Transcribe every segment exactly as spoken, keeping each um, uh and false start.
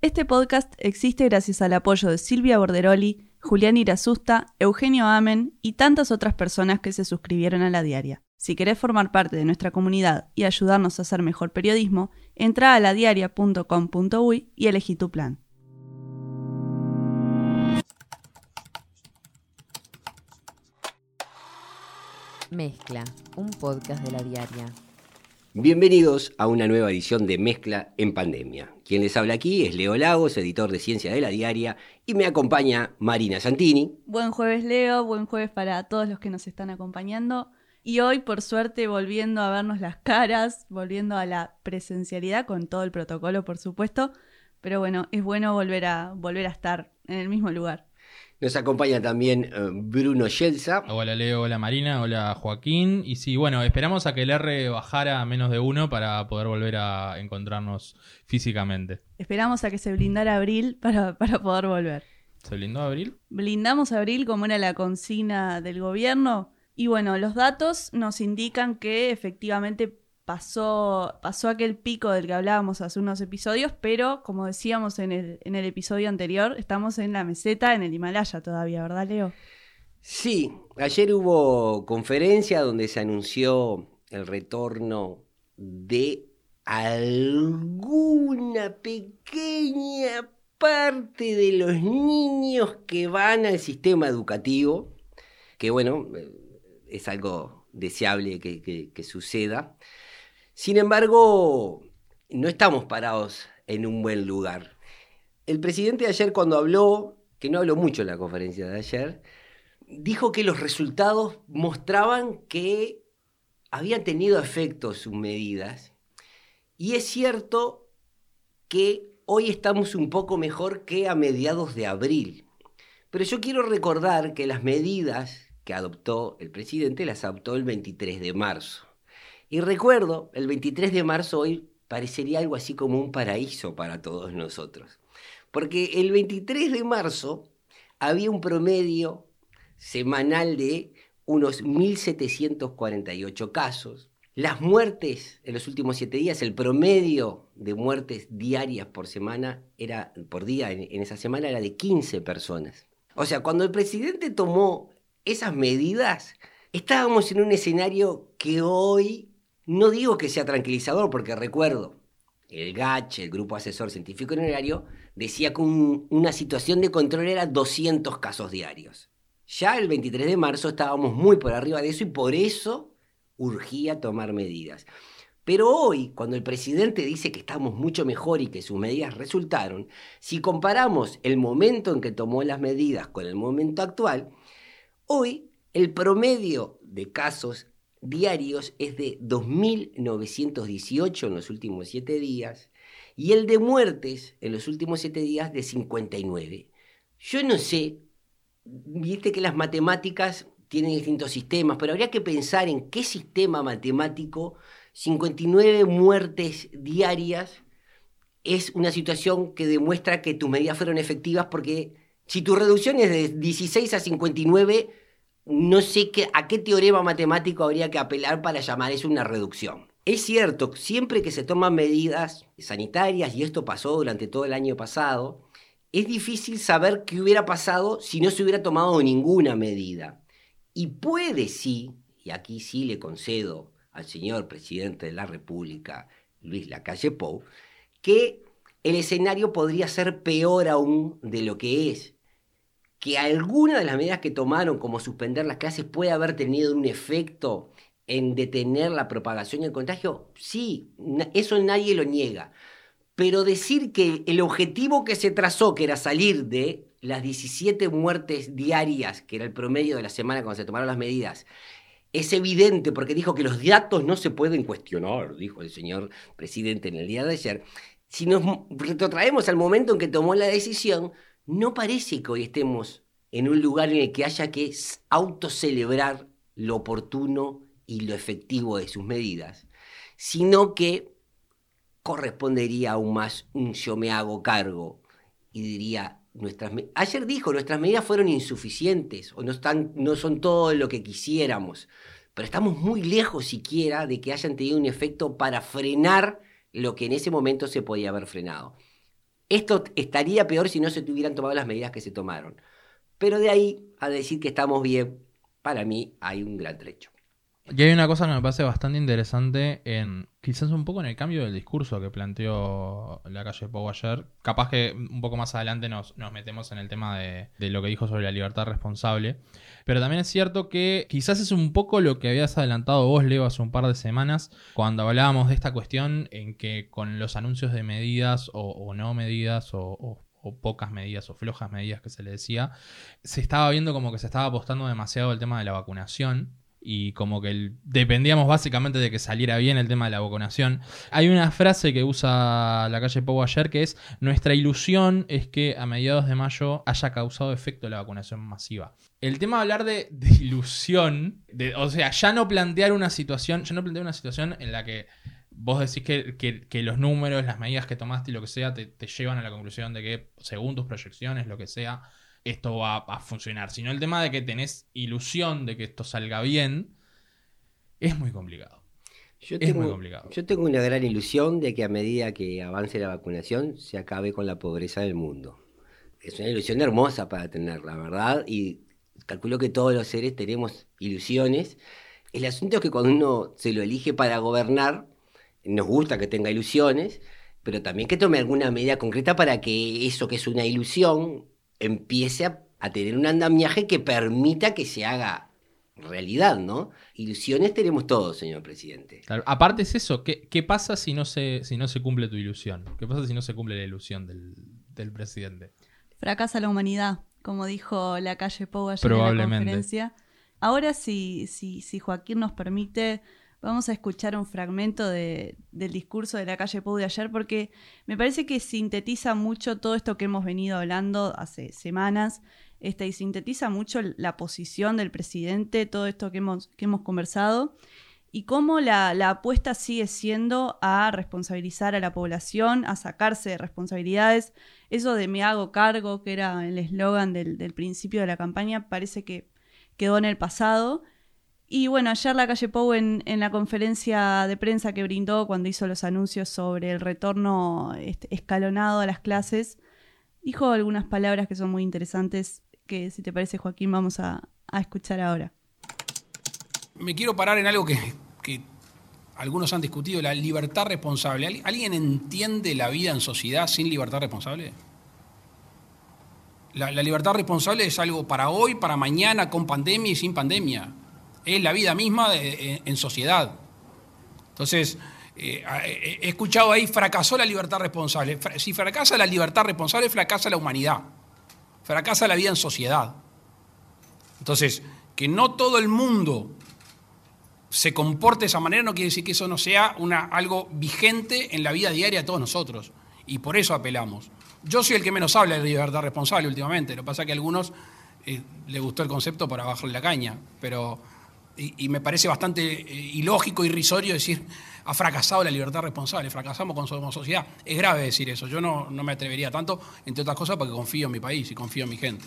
Este podcast existe gracias al apoyo de Silvia Borderoli, Julián Irasusta, Eugenio Amen y tantas otras personas que se suscribieron a La Diaria. Si querés formar parte de nuestra comunidad y ayudarnos a hacer mejor periodismo, entra a ladiaria punto com punto uy y elegí tu plan. Mezcla, un podcast de La Diaria. Bienvenidos a una nueva edición de Mezcla en Pandemia. Quien les habla aquí es Leo Lagos, editor de Ciencia de La Diaria, y me acompaña Marina Santini. Buen jueves, Leo, buen jueves para todos los que nos están acompañando. Y hoy, por suerte, volviendo a vernos las caras, volviendo a la presencialidad con todo el protocolo, por supuesto. Pero bueno, es bueno volver a, volver a estar en el mismo lugar. Nos acompaña también uh, Bruno Yelsa. Hola Leo, hola Marina, hola Joaquín. Y sí, bueno, esperamos a que el R bajara a menos de uno para poder volver a encontrarnos físicamente. Esperamos a que se blindara Abril para, para poder volver. ¿Se blindó Abril? Blindamos Abril como era la consigna del gobierno. Y bueno, los datos nos indican que efectivamente pasó, pasó aquel pico del que hablábamos hace unos episodios, pero como decíamos en el, en el episodio anterior, estamos en la meseta, en el Himalaya todavía, ¿verdad, Leo? Sí, ayer hubo conferencia donde se anunció el retorno de alguna pequeña parte de los niños que van al sistema educativo, que bueno, es algo deseable que, que, que suceda. Sin embargo, no estamos parados en un buen lugar. El presidente ayer cuando habló, que no habló mucho en la conferencia de ayer, dijo que los resultados mostraban que habían tenido efectos sus medidas. Y es cierto que hoy estamos un poco mejor que a mediados de abril. Pero yo quiero recordar que las medidas que adoptó el presidente las adoptó el veintitrés de marzo. Y recuerdo, el veintitrés de marzo hoy parecería algo así como un paraíso para todos nosotros. Porque el veintitrés de marzo había un promedio semanal de unos mil setecientos cuarenta y ocho casos. Las muertes en los últimos siete días, el promedio de muertes diarias por semana, era, por día en, en esa semana era de quince personas. O sea, cuando el presidente tomó esas medidas, estábamos en un escenario que hoy no digo que sea tranquilizador, porque recuerdo, el G A C H, el Grupo Asesor Científico Honorario, decía que un, una situación de control era doscientos casos diarios. Ya el veintitrés de marzo estábamos muy por arriba de eso y por eso urgía tomar medidas. Pero hoy, cuando el presidente dice que estamos mucho mejor y que sus medidas resultaron, si comparamos el momento en que tomó las medidas con el momento actual, hoy el promedio de casos diarios es de dos mil novecientos dieciocho en los últimos siete días y el de muertes en los últimos siete días de cincuenta y nueve. Yo no sé, viste que las matemáticas tienen distintos sistemas, pero habría que pensar en qué sistema matemático cincuenta y nueve muertes diarias es una situación que demuestra que tus medidas fueron efectivas, porque si tu reducción es de dieciséis a cincuenta y nueve, no sé qué, a qué teorema matemático habría que apelar para llamar eso una reducción. Es cierto, siempre que se toman medidas sanitarias, y esto pasó durante todo el año pasado, es difícil saber qué hubiera pasado si no se hubiera tomado ninguna medida. Y puede sí, y aquí sí le concedo al señor presidente de la República, Luis Lacalle Pou, que el escenario podría ser peor aún de lo que es. Que alguna de las medidas que tomaron, como suspender las clases, puede haber tenido un efecto en detener la propagación y el contagio, sí, eso nadie lo niega. Pero decir que el objetivo que se trazó, que era salir de las diecisiete muertes diarias, que era el promedio de la semana cuando se tomaron las medidas, es evidente porque dijo que los datos no se pueden cuestionar, dijo el señor presidente en el día de ayer. Si nos retrotraemos al momento en que tomó la decisión, no parece que hoy estemos en un lugar en el que haya que autocelebrar lo oportuno y lo efectivo de sus medidas, sino que correspondería aún más un yo me hago cargo y diría, nuestras me- ayer dijo, nuestras medidas fueron insuficientes o no, están, no son todo lo que quisiéramos, pero estamos muy lejos siquiera de que hayan tenido un efecto para frenar lo que en ese momento se podía haber frenado. esto estaría peor si no se tuvieran tomado las medidas que se tomaron. Pero de ahí a decir que estamos bien, para mí hay un gran trecho. Y hay una cosa que me parece bastante interesante, en quizás un poco en el cambio del discurso que planteó Lacalle Pou ayer. Capaz que un poco más adelante nos, nos metemos en el tema de, de lo que dijo sobre la libertad responsable. Pero también es cierto que quizás es un poco lo que habías adelantado vos, Leo, hace un par de semanas, cuando hablábamos de esta cuestión en que con los anuncios de medidas o, o no medidas o... o o pocas medidas o flojas medidas que se le decía, se estaba viendo como que se estaba apostando demasiado el tema de la vacunación y como que el, dependíamos básicamente de que saliera bien el tema de la vacunación. Hay una frase que usa Lacalle Pou ayer que es: nuestra ilusión es que a mediados de mayo haya causado efecto la vacunación masiva. El tema de hablar de, de ilusión, de, o sea, ya no plantear una situación, ya no plantear una situación en la que vos decís que, que, que los números, las medidas que tomaste y lo que sea te, te llevan a la conclusión de que, según tus proyecciones, lo que sea, esto va a funcionar. Sino el tema de que tenés ilusión de que esto salga bien, es muy complicado. Yo es tengo, muy complicado. Yo tengo una gran ilusión de que a medida que avance la vacunación se acabe con la pobreza del mundo. Es una ilusión hermosa para tener, la verdad, y calculo que todos los seres tenemos ilusiones. El asunto es que cuando uno se lo elige para gobernar, nos gusta que tenga ilusiones, pero también que tome alguna medida concreta para que eso que es una ilusión empiece a, a tener un andamiaje que permita que se haga realidad, ¿no? Ilusiones tenemos todos, señor presidente. Claro. Aparte es eso, ¿qué, qué pasa si no, se, si no se cumple tu ilusión? ¿Qué pasa si no se cumple la ilusión del, del presidente? Fracasa la humanidad, como dijo Lacalle Pou ayer en la conferencia. Ahora, si, si, si Joaquín nos permite, vamos a escuchar un fragmento de, del discurso de Lacalle Pou de ayer, porque me parece que sintetiza mucho todo esto que hemos venido hablando hace semanas, este, y sintetiza mucho la posición del presidente, todo esto que hemos, que hemos conversado, y cómo la, la apuesta sigue siendo a responsabilizar a la población, a sacarse de responsabilidades. Eso de me hago cargo, que era el eslogan del, del principio de la campaña, parece que quedó en el pasado. Y bueno, ayer Lacalle Pou en, en la conferencia de prensa que brindó cuando hizo los anuncios sobre el retorno este, escalonado a las clases, dijo algunas palabras que son muy interesantes, que si te parece, Joaquín, vamos a, a escuchar ahora. Me quiero parar en algo que, que algunos han discutido, la libertad responsable. ¿Alguien entiende la vida en sociedad sin libertad responsable? La, la libertad responsable es algo para hoy, para mañana, con pandemia y sin pandemia. Es la vida misma de, en, en sociedad. Entonces, eh, he escuchado ahí, fracasó la libertad responsable. Si fracasa la libertad responsable, fracasa la humanidad. Fracasa la vida en sociedad. Entonces, que no todo el mundo se comporte de esa manera no quiere decir que eso no sea una, algo vigente en la vida diaria de todos nosotros. Y por eso apelamos. Yo soy el que menos habla de libertad responsable últimamente. Lo que pasa es que a algunos eh, les gustó el concepto para bajarle la caña. Pero... Y, y me parece bastante eh, ilógico, irrisorio decir, ha fracasado la libertad responsable, fracasamos como sociedad. Es grave decir eso, yo no, no me atrevería tanto, entre otras cosas porque confío en mi país y confío en mi gente.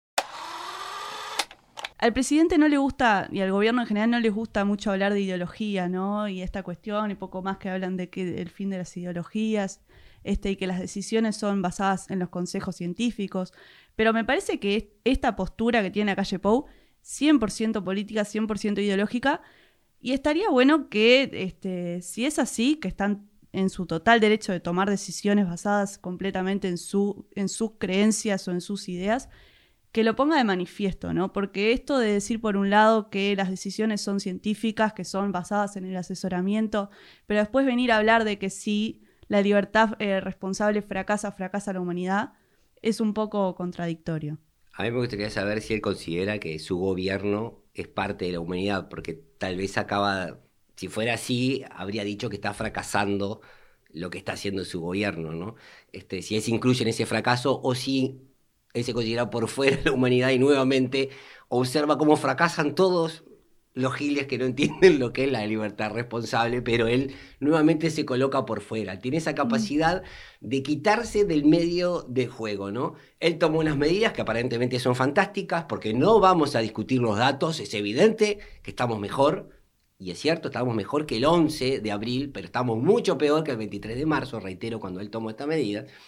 Al presidente no le gusta, y al gobierno en general no les gusta mucho hablar de ideología, ¿no? Y esta cuestión, y poco más que hablan de que el fin de las ideologías, este, y que las decisiones son basadas en los consejos científicos. Pero me parece que esta postura que tiene Lacalle Pou, cien por ciento política, cien por ciento ideológica, y estaría bueno que, este, si es así, que están en su total derecho de tomar decisiones basadas completamente en, su, en sus creencias o en sus ideas, que lo ponga de manifiesto, ¿no? Porque esto de decir por un lado que las decisiones son científicas, que son basadas en el asesoramiento, pero después venir a hablar de que si la libertad eh, responsable fracasa, fracasa la humanidad, es un poco contradictorio. A mí me gustaría saber si él considera que su gobierno es parte de la humanidad, porque tal vez acaba, si fuera así, habría dicho que está fracasando lo que está haciendo su gobierno, ¿no? Este, si él se incluye en ese fracaso o si él se considera por fuera de la humanidad y nuevamente observa cómo fracasan todos los giles que no entienden lo que es la libertad responsable, pero él nuevamente se coloca por fuera. Tiene esa capacidad de quitarse del medio de juego, ¿no? Él tomó unas medidas que aparentemente son fantásticas, porque no vamos a discutir los datos, es evidente que estamos mejor, y es cierto, estamos mejor que el once de abril, pero estamos mucho peor que el veintitrés de marzo, reitero, cuando él tomó esta medida.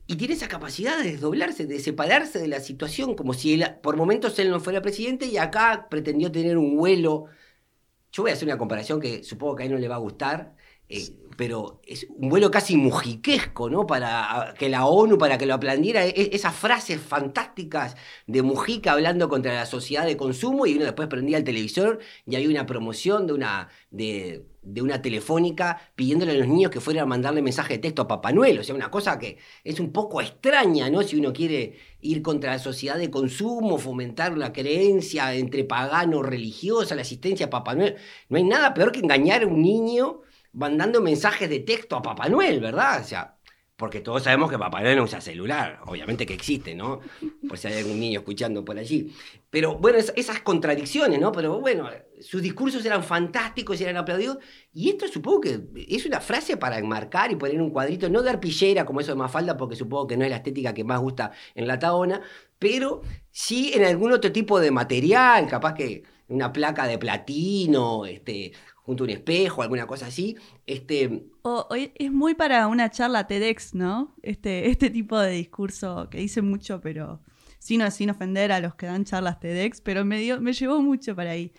Y tiene esa capacidad de desdoblarse, de separarse de la situación, como si él, por momentos él no fuera presidente y acá pretendió tener un vuelo. Yo voy a hacer una comparación que supongo que a él no le va a gustar, eh, pero es un vuelo casi mujiquesco, ¿no? Para que la ONU, para que lo aplaudiera, e- esas frases fantásticas de Mujica hablando contra la sociedad de consumo, y uno después prendía el televisor y había una promoción de una, de, de una telefónica pidiéndole a los niños que fueran a mandarle mensaje de texto a Papá Noel. O sea, una cosa que es un poco extraña, ¿no? Si uno quiere ir contra la sociedad de consumo, fomentar la creencia entre pagano religiosa, la asistencia a Papá Noel. No hay nada peor que engañar a un niño mandando mensajes de texto a Papá Noel, ¿verdad? O sea, porque todos sabemos que Papá Noel no usa celular, obviamente que existe, ¿no? Por si hay algún niño escuchando por allí. Pero bueno, es, esas contradicciones, ¿no? Pero bueno, sus discursos eran fantásticos y eran aplaudidos. Y esto supongo que es una frase para enmarcar y poner un cuadrito, no de arpillera como eso de Mafalda, porque supongo que no es la estética que más gusta en la Tahona, pero sí en algún otro tipo de material, capaz que una placa de platino, este, junto a un espejo, alguna cosa así. Este, O, o es muy para una charla TEDx, ¿no? Este, este tipo de discurso que dice mucho, pero sin, sin ofender a los que dan charlas TEDx, pero me, dio, me llevó mucho para ahí.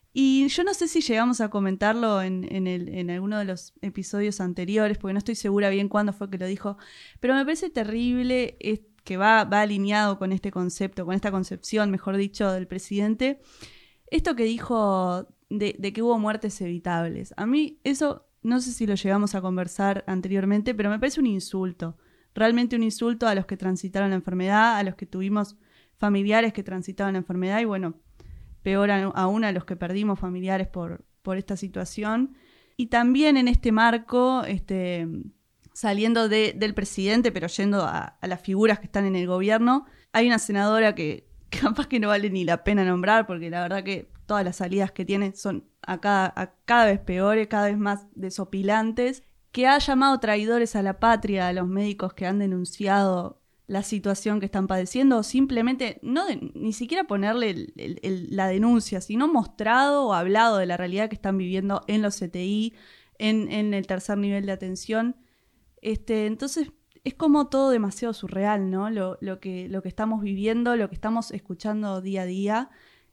Y yo no sé si llegamos a comentarlo en, en, el, en alguno de los episodios anteriores, porque no estoy segura bien cuándo fue que lo dijo, pero me parece terrible es, que va, va alineado con este concepto, con esta concepción, mejor dicho, del presidente. Esto que dijo de, de que hubo muertes evitables. A mí eso, no sé si lo llegamos a conversar anteriormente, pero me parece un insulto. Realmente un insulto a los que transitaron la enfermedad, a los que tuvimos familiares que transitaron la enfermedad y bueno, peor aún a los que perdimos familiares por, por esta situación. Y también en este marco, este, saliendo de, del presidente, pero yendo a, a las figuras que están en el gobierno, hay una senadora que capaz que no vale ni la pena nombrar, porque la verdad que todas las salidas que tiene son a cada, a cada vez peores, cada vez más desopilantes, que ha llamado traidores a la patria a los médicos que han denunciado la situación que están padeciendo, o simplemente, no de, ni siquiera ponerle el, el, el, la denuncia, sino mostrado o hablado de la realidad que están viviendo en los C T I, en, en el tercer nivel de atención. Este, entonces, es como todo demasiado surreal, ¿no? Lo, lo, que, lo que estamos viviendo, lo que estamos escuchando día a día.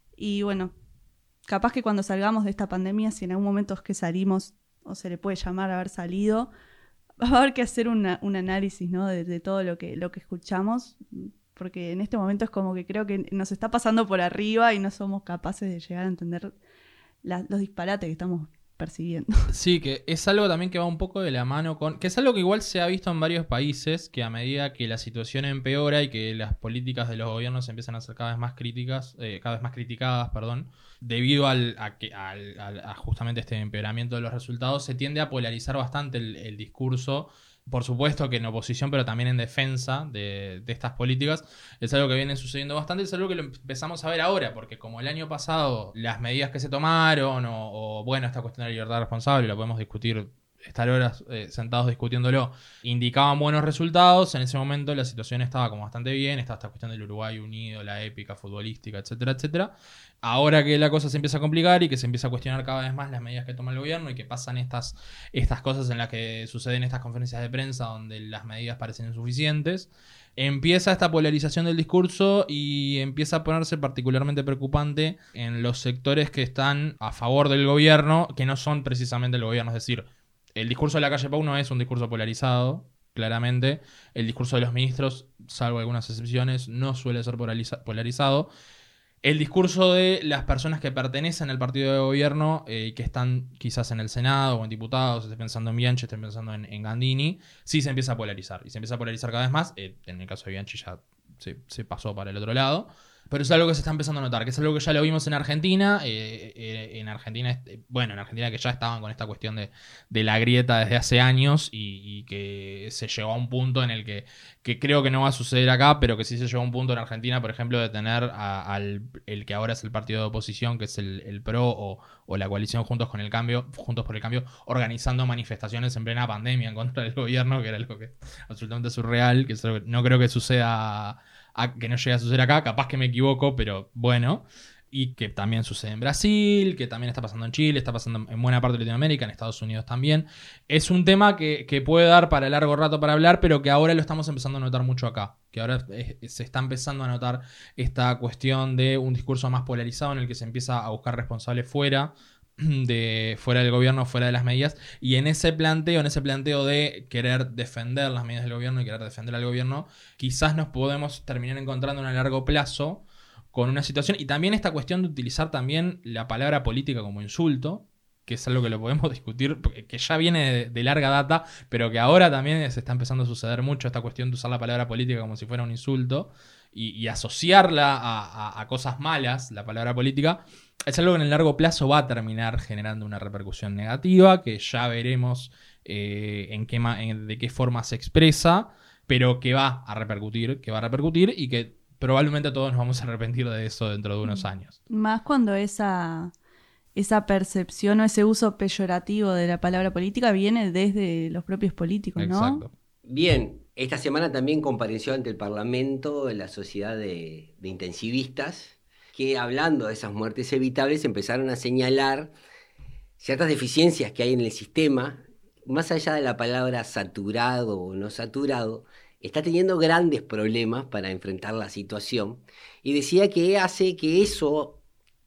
Y bueno, capaz que cuando salgamos de esta pandemia, si en algún momento es que salimos, o se le puede llamar haber salido, va a haber que hacer una, un análisis, ¿no? de, de todo lo que, lo que escuchamos, porque en este momento es como que creo que nos está pasando por arriba y no somos capaces de llegar a entender la, los disparates que estamos percibiendo. Sí, que es algo también que va un poco de la mano con... Que es algo que igual se ha visto en varios países, que a medida que la situación empeora y que las políticas de los gobiernos empiezan a ser cada vez más críticas, eh, cada vez más criticadas, perdón, debido al, a, que, al, al, a justamente este empeoramiento de los resultados, se tiende a polarizar bastante el, el discurso. Por supuesto que en oposición, pero también en defensa de, de estas políticas. Es algo que viene sucediendo bastante, es algo que lo empezamos a ver ahora, porque como el año pasado las medidas que se tomaron, o, o bueno, esta cuestión de la libertad responsable, la podemos discutir, estar horas eh, sentados discutiéndolo, indicaban buenos resultados. En ese momento la situación estaba como bastante bien, estaba esta cuestión del Uruguay unido, la épica futbolística, etcétera, etcétera. Ahora que la cosa se empieza a complicar y que se empieza a cuestionar cada vez más las medidas que toma el gobierno y que pasan estas, estas cosas en las que suceden estas conferencias de prensa donde las medidas parecen insuficientes, empieza esta polarización del discurso y empieza a ponerse particularmente preocupante en los sectores que están a favor del gobierno, que no son precisamente el gobierno. Es decir, el discurso de la calle Pau no es un discurso polarizado, claramente. El discurso de los ministros, salvo algunas excepciones, no suele ser polariza- polarizado. El discurso de las personas que pertenecen al partido de gobierno y eh, que están quizás en el Senado o en diputados, estoy pensando en Bianchi, estoy pensando en, en Gandini, sí se empieza a polarizar. Y se empieza a polarizar cada vez más. Eh, en el caso de Bianchi ya se, se pasó para el otro lado. Pero es algo que se está empezando a notar, que es algo que ya lo vimos en Argentina. Eh, eh, en Argentina, bueno, en Argentina que ya estaban con esta cuestión de, de la grieta desde hace años y, y que se llegó a un punto en el que, que creo que no va a suceder acá, pero que sí se llegó a un punto en Argentina, por ejemplo, de tener a, al el que ahora es el partido de oposición, que es el, el PRO o, o la coalición Juntos con el Cambio, Juntos por el Cambio, organizando manifestaciones en plena pandemia en contra del gobierno, que era algo que absolutamente surreal, que no creo que suceda... A que no llegue a suceder acá, capaz que me equivoco, pero bueno. y que también sucede en Brasil, que también está pasando en Chile, está pasando en buena parte de Latinoamérica, en Estados Unidos también. Es un tema que, que puede dar para largo rato para hablar, pero que ahora lo estamos empezando a notar mucho acá. Que ahora es, se está empezando a notar esta cuestión de un discurso más polarizado en el que se empieza a buscar responsables fuera, de, fuera del gobierno, fuera de las medidas. Y en ese planteo, en ese planteo de querer defender las medidas del gobierno y querer defender al gobierno, quizás nos podemos terminar encontrando a largo plazo con una situación, y también esta cuestión de utilizar también la palabra política como insulto, que es algo que lo podemos discutir, que ya viene de, de larga data, pero que ahora también se está empezando a suceder mucho, esta cuestión de usar la palabra política como si fuera un insulto, y, y asociarla a, a, a cosas malas, la palabra política, es algo que en el largo plazo va a terminar generando una repercusión negativa, que ya veremos eh, en qué en, de qué forma se expresa, pero que va a repercutir, que va a repercutir y que probablemente todos nos vamos a arrepentir de eso dentro de unos años. Más cuando esa, esa percepción o ese uso peyorativo de la palabra política viene desde los propios políticos, ¿no? Exacto. Bien, esta semana también compareció ante el Parlamento la Sociedad de, de Intensivistas, que hablando de esas muertes evitables empezaron a señalar ciertas deficiencias que hay en el sistema, más allá de la palabra saturado o no saturado, está teniendo grandes problemas para enfrentar la situación, y decía que hace que eso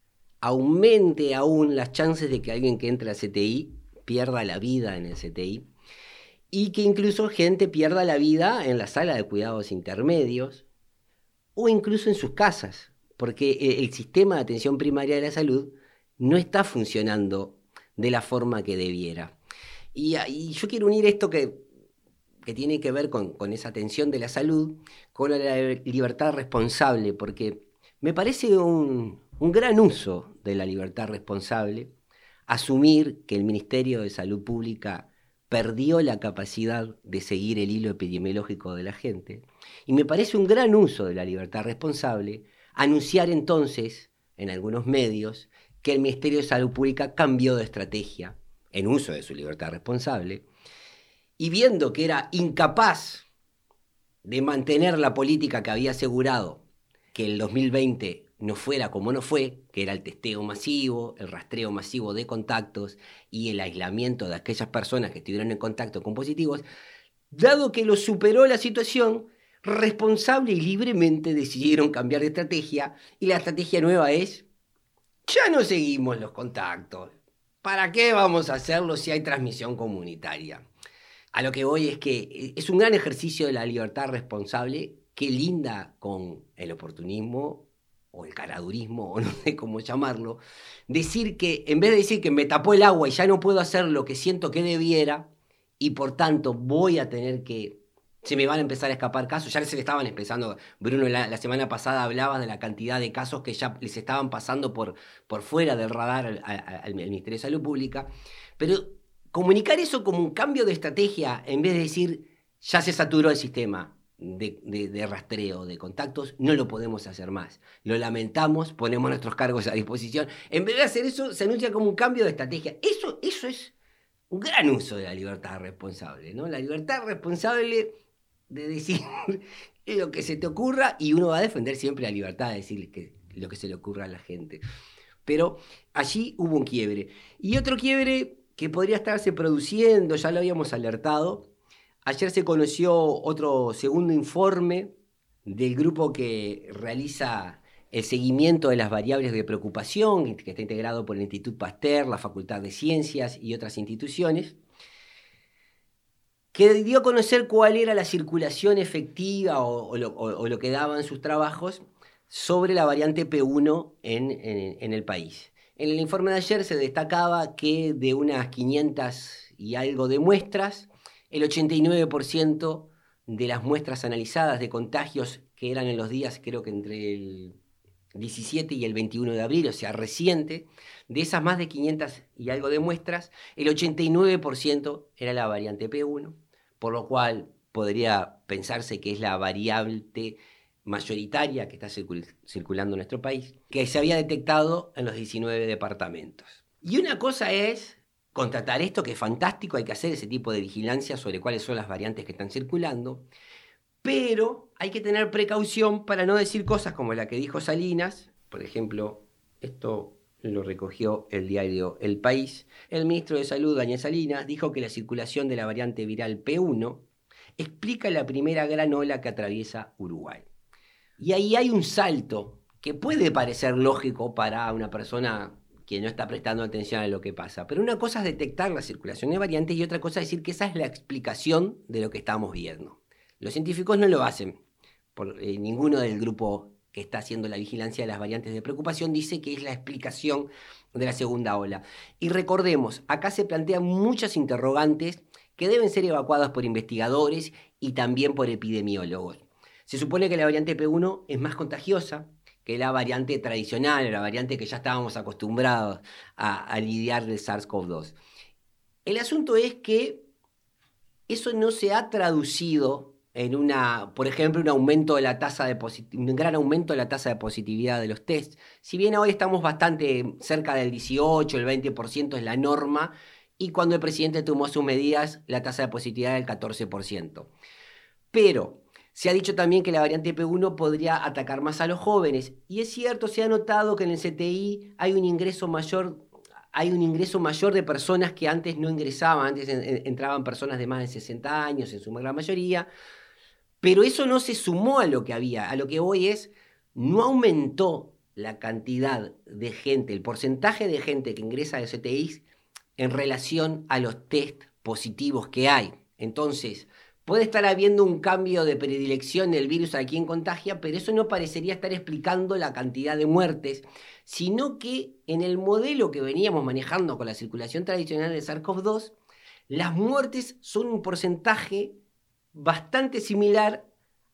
aumente aún las chances de que alguien que entre a C T I pierda la vida en el C T I, y que incluso gente pierda la vida en la sala de cuidados intermedios o incluso en sus casas, porque el sistema de atención primaria de la salud no está funcionando de la forma que debiera. Y, y yo quiero unir esto que que tiene que ver con, con esa atención de la salud, con la libertad responsable, porque me parece un, un gran uso de la libertad responsable asumir que el Ministerio de Salud Pública perdió la capacidad de seguir el hilo epidemiológico de la gente, y me parece un gran uso de la libertad responsable anunciar entonces en algunos medios que el Ministerio de Salud Pública cambió de estrategia en uso de su libertad responsable, y viendo que era incapaz de mantener la política que había asegurado que el dos mil veinte no fuera como no fue, que era el testeo masivo, el rastreo masivo de contactos y el aislamiento de aquellas personas que estuvieron en contacto con positivos, dado que lo superó la situación, responsable y libremente decidieron cambiar de estrategia, y la estrategia nueva es: ya no seguimos los contactos. ¿Para qué vamos a hacerlo si hay transmisión comunitaria? A lo que voy es que es un gran ejercicio de la libertad responsable que linda con el oportunismo o el caradurismo, o no sé cómo llamarlo. Decir que, en vez de decir que me tapó el agua y ya no puedo hacer lo que siento que debiera, y por tanto voy a tener que, se me van a empezar a escapar casos, ya se le estaban empezando, Bruno la, la semana pasada hablaba de la cantidad de casos que ya les estaban pasando por, por fuera del radar al, al, al Ministerio de Salud Pública, pero comunicar eso como un cambio de estrategia, en vez de decir ya se saturó el sistema de, de, de rastreo de contactos, no lo podemos hacer más. Lo lamentamos, ponemos nuestros cargos a disposición. En vez de hacer eso, se anuncia como un cambio de estrategia. Eso, eso es un gran uso de la libertad responsable, ¿no? La libertad responsable de decir lo que se te ocurra, y uno va a defender siempre la libertad de decir que, lo que se le ocurra a la gente. Pero allí hubo un quiebre. Y otro quiebre que podría estarse produciendo, ya lo habíamos alertado. Ayer se conoció otro segundo informe del grupo que realiza el seguimiento de las variables de preocupación, que está integrado por el Instituto Pasteur, la Facultad de Ciencias y otras instituciones, que dio a conocer cuál era la circulación efectiva o, o, lo, o, o lo que daban sus trabajos sobre la variante P uno en, en, en el país. En el informe de ayer se destacaba que de unas quinientas y algo de muestras, el ochenta y nueve por ciento de las muestras analizadas de contagios que eran en los días, creo que entre el diecisiete y el veintiuno de abril, o sea, reciente, de esas más de quinientas y algo de muestras, el ochenta y nueve por ciento era la variante P uno, por lo cual podría pensarse que es la variante mayoritaria que está circul- circulando en nuestro país, que se había detectado en los diecinueve departamentos. Y una cosa es constatar esto, que es fantástico, hay que hacer ese tipo de vigilancia sobre cuáles son las variantes que están circulando, pero hay que tener precaución para no decir cosas como la que dijo Salinas, por ejemplo, esto lo recogió el diario El País, el ministro de Salud, Daniel Salinas, dijo que la circulación de la variante viral P uno explica la primera gran ola que atraviesa Uruguay. Y ahí hay un salto que puede parecer lógico para una persona que no está prestando atención a lo que pasa. Pero una cosa es detectar la circulación de variantes y otra cosa es decir que esa es la explicación de lo que estamos viendo. Los científicos no lo hacen. Por, eh, ninguno del grupo que está haciendo la vigilancia de las variantes de preocupación dice que es la explicación de la segunda ola. Y recordemos, acá se plantean muchas interrogantes que deben ser evacuadas por investigadores y también por epidemiólogos. Se supone que la variante P uno es más contagiosa que la variante tradicional, la variante que ya estábamos acostumbrados a, a lidiar del SARS CoV dos. El asunto es que eso no se ha traducido en una, por ejemplo, un aumento de la tasa de un gran aumento de la tasa de positividad de los tests. Si bien hoy estamos bastante cerca del dieciocho, el veinte por ciento es la norma, y cuando el presidente tomó sus medidas, la tasa de positividad era del catorce por ciento. Pero se ha dicho también que la variante P uno podría atacar más a los jóvenes, y es cierto, se ha notado que en el C T I hay un ingreso mayor, hay un ingreso mayor de personas que antes no ingresaban, antes en, en, entraban personas de más de sesenta años, en su gran mayoría, pero eso no se sumó a lo que había. A lo que voy es, no aumentó la cantidad de gente, el porcentaje de gente que ingresa a C T I en relación a los test positivos que hay. Entonces, puede estar habiendo un cambio de predilección del virus a quien contagia, pero eso no parecería estar explicando la cantidad de muertes, sino que en el modelo que veníamos manejando con la circulación tradicional de SARS CoV dos, las muertes son un porcentaje bastante similar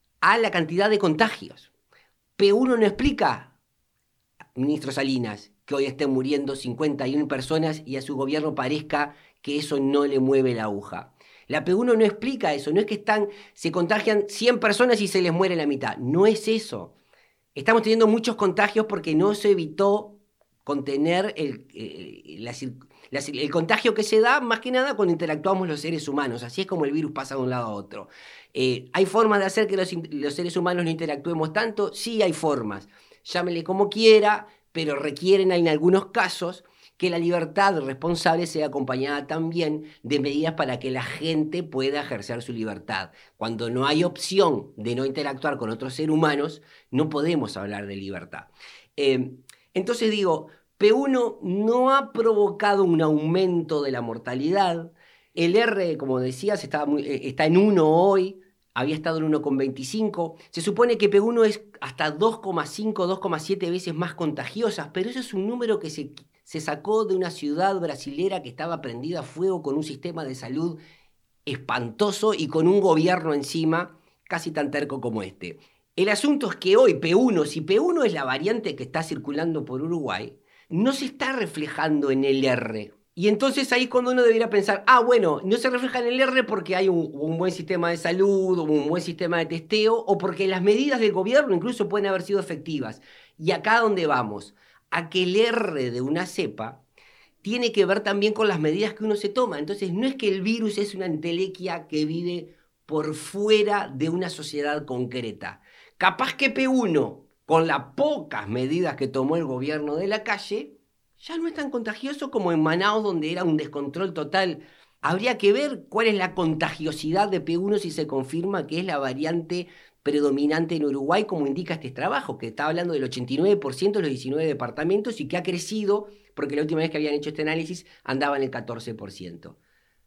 a la cantidad de contagios. P uno no explica, ministro Salinas, que hoy estén muriendo cincuenta y una personas y a su gobierno parezca que eso no le mueve la aguja. La P uno no explica eso, no es que están, se contagian cien personas y se les muere la mitad, no es eso. Estamos teniendo muchos contagios porque no se evitó contener el, eh, la, la, el contagio que se da más que nada cuando interactuamos los seres humanos, así es como el virus pasa de un lado a otro. Eh, ¿Hay formas de hacer que los, los seres humanos no interactuemos tanto? Sí hay formas, llámele como quiera, pero requieren en algunos casos que la libertad responsable sea acompañada también de medidas para que la gente pueda ejercer su libertad. Cuando no hay opción de no interactuar con otros seres humanos, no podemos hablar de libertad. Eh, entonces digo, P uno no ha provocado un aumento de la mortalidad. El R, como decías, está, muy, está en uno hoy, había estado en uno coma veinticinco. Se supone que P uno es hasta dos coma cinco, dos coma siete veces más contagiosa, pero eso es un número que se... se sacó de una ciudad brasilera que estaba prendida a fuego con un sistema de salud espantoso y con un gobierno encima casi tan terco como este. El asunto es que hoy P uno, si P uno es la variante que está circulando por Uruguay, no se está reflejando en el R. Y entonces ahí es cuando uno debería pensar, ah, bueno, no se refleja en el R porque hay un, un buen sistema de salud, un buen sistema de testeo, o porque las medidas del gobierno incluso pueden haber sido efectivas. Y acá donde vamos, a que el R de una cepa tiene que ver también con las medidas que uno se toma. Entonces no es que el virus es una entelequia que vive por fuera de una sociedad concreta. Capaz que P uno, con las pocas medidas que tomó el gobierno de la calle, ya no es tan contagioso como en Manaos, donde era un descontrol total. Habría que ver cuál es la contagiosidad de P uno si se confirma que es la variante predominante en Uruguay, como indica este trabajo, que está hablando del ochenta y nueve por ciento de los diecinueve departamentos y que ha crecido, porque la última vez que habían hecho este análisis andaba en el catorce por ciento.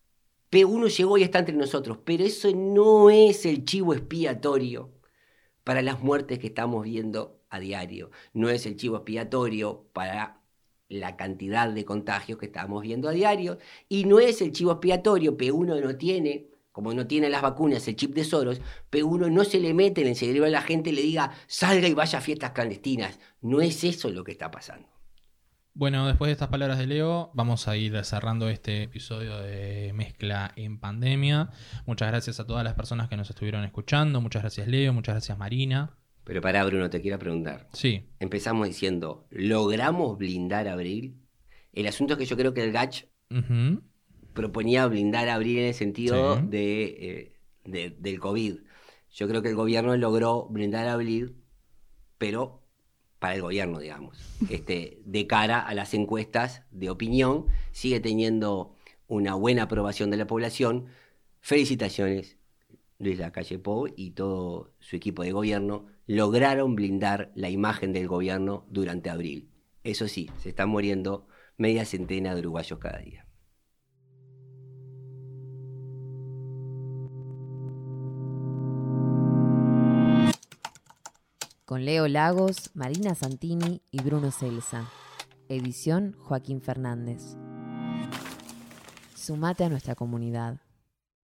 P uno llegó y está entre nosotros, pero eso no es el chivo expiatorio para las muertes que estamos viendo a diario. No es el chivo expiatorio para la cantidad de contagios que estamos viendo a diario, y no es el chivo expiatorio. P uno no tiene... Como no tiene las vacunas el chip de Soros, P uno no se le mete en el cerebro a la gente y le diga salga y vaya a fiestas clandestinas. No es eso lo que está pasando. Bueno, después de estas palabras de Leo, vamos a ir cerrando este episodio de Mezcla en Pandemia. Muchas gracias a todas las personas que nos estuvieron escuchando. Muchas gracias, Leo. Muchas gracias, Marina. Pero pará, Bruno, te quiero preguntar. Sí. Empezamos diciendo, ¿logramos blindar a Abril? El asunto es que yo creo que el G A C H... Uh-huh. proponía blindar a Abril en el sentido sí. de, eh, de, del COVID. Yo creo que el gobierno logró blindar a Abril, pero para el gobierno, digamos. Este, de cara a las encuestas de opinión, sigue teniendo una buena aprobación de la población. Felicitaciones, Luis Lacalle Pou y todo su equipo de gobierno lograron blindar la imagen del gobierno durante abril. Eso sí, se están muriendo media centena de uruguayos cada día. Con Leo Lagos, Marina Santini y Bruno Celsa. Edición Joaquín Fernández. Sumate a nuestra comunidad.